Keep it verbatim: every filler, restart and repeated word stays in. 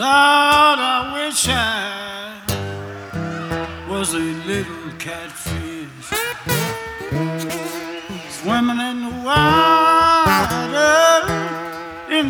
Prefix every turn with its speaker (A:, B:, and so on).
A: Lord, I wish I was a little catfish swimming in the water.